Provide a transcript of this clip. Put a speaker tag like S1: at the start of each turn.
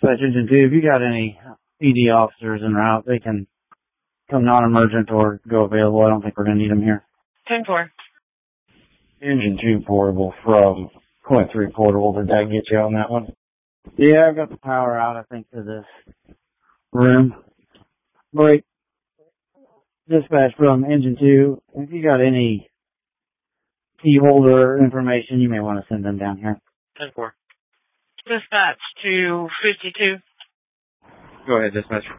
S1: Dispatch Engine 2, if you got any ED officers en route, they can come non-emergent or go available. I don't think we're going to need them here.
S2: 10-4.
S3: Engine 2 portable from Point 3 portable. Did that get you on that one?
S1: Yeah, I've got the power out, I think, to this room. Break. Dispatch from Engine 2, if you got any key holder information, you may want to send them down here.
S2: 10-4. Dispatch to 52.
S3: Go ahead, dispatch.